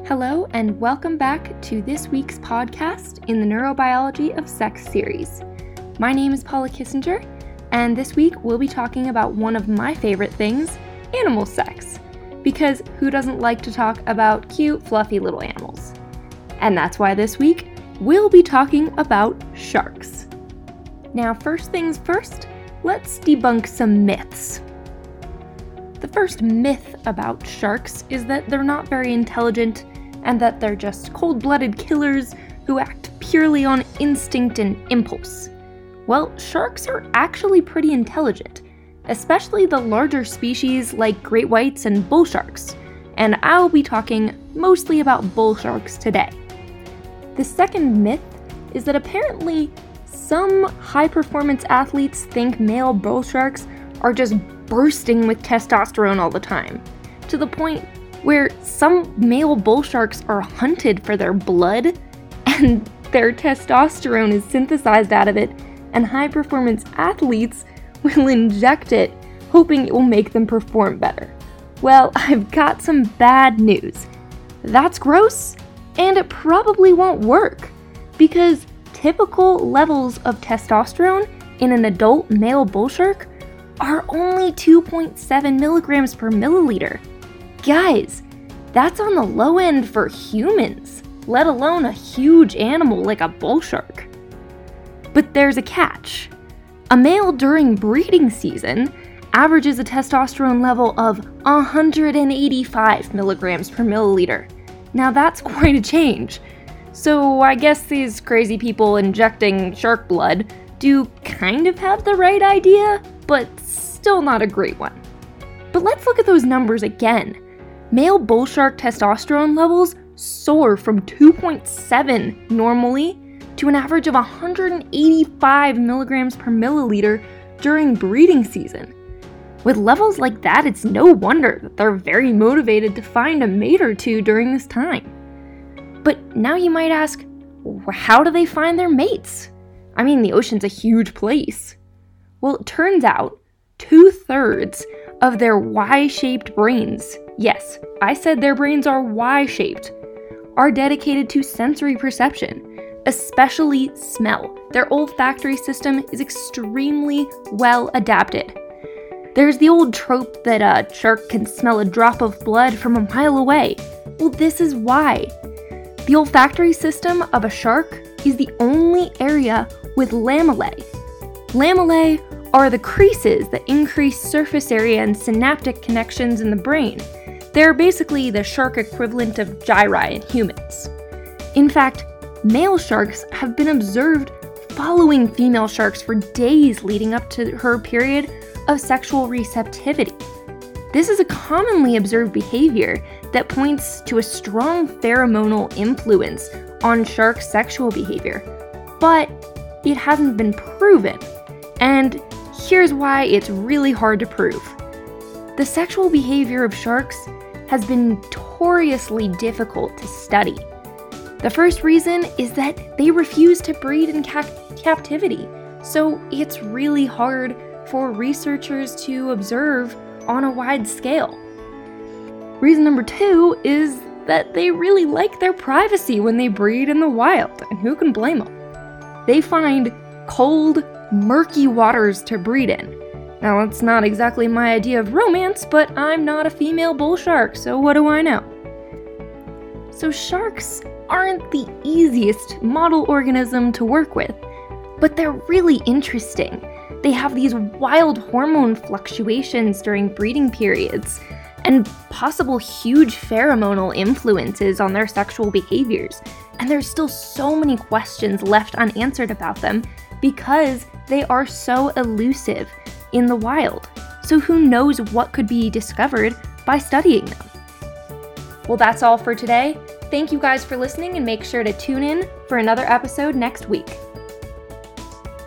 Hello, and welcome back to this week's podcast in the Neurobiology of Sex series. My name is Paula Kissinger, and this week we'll be talking about one of my favorite things, animal sex. Because who doesn't like to talk about cute, fluffy little animals? And that's why this week we'll be talking about sharks. Now, first things first, let's debunk some myths. The first myth about sharks is that they're not very intelligent and that they're just cold-blooded killers who act purely on instinct and impulse. Well, sharks are actually pretty intelligent, especially the larger species like great whites and bull sharks, and I'll be talking mostly about bull sharks today. The second myth is that apparently some high-performance athletes think male bull sharks are just bursting with testosterone all the time, to the point where some male bull sharks are hunted for their blood and their testosterone is synthesized out of it, and high-performance athletes will inject it, hoping it will make them perform better. Well, I've got some bad news. That's gross, and it probably won't work, because typical levels of testosterone in an adult male bull shark are only 2.7 milligrams per milliliter. Guys, that's on the low end for humans, let alone a huge animal like a bull shark. But there's a catch. A male during breeding season averages a testosterone level of 185 milligrams per milliliter. Now that's quite a change. So I guess these crazy people injecting shark blood do kind of have the right idea, but still not a great one. But let's look at those numbers again. Male bull shark testosterone levels soar from 2.7 normally to an average of 185 milligrams per milliliter during breeding season. With levels like that, it's no wonder that they're very motivated to find a mate or two during this time. But now you might ask, how do they find their mates? I mean, the ocean's a huge place. Well, it turns out 2/3 of their Y-shaped brains, yes, I said their brains are Y-shaped, are dedicated to sensory perception, especially smell. Their olfactory system is extremely well adapted. There's the old trope that a shark can smell a drop of blood from a mile away. Well, this is why. The olfactory system of a shark is the only area with lamellae. Lamellae are the creases that increase surface area and synaptic connections in the brain. They're basically the shark equivalent of gyri in humans. In fact, male sharks have been observed following female sharks for days leading up to her period of sexual receptivity. This is a commonly observed behavior that points to a strong pheromonal influence on shark sexual behavior, but it hasn't been proven, and here's why it's really hard to prove. The sexual behavior of sharks has been notoriously difficult to study. The first reason is that they refuse to breed in captivity, so it's really hard for researchers to observe on a wide scale. Reason number 2 is that they really like their privacy when they breed in the wild, and who can blame them? They find cold, murky waters to breed in. Now, that's not exactly my idea of romance, but I'm not a female bull shark, so what do I know? So sharks aren't the easiest model organism to work with, but they're really interesting. They have these wild hormone fluctuations during breeding periods, and possible huge pheromonal influences on their sexual behaviors. And there's still so many questions left unanswered about them because they are so elusive in the wild. So who knows what could be discovered by studying them? Well, that's all for today. Thank you guys for listening, and make sure to tune in for another episode next week.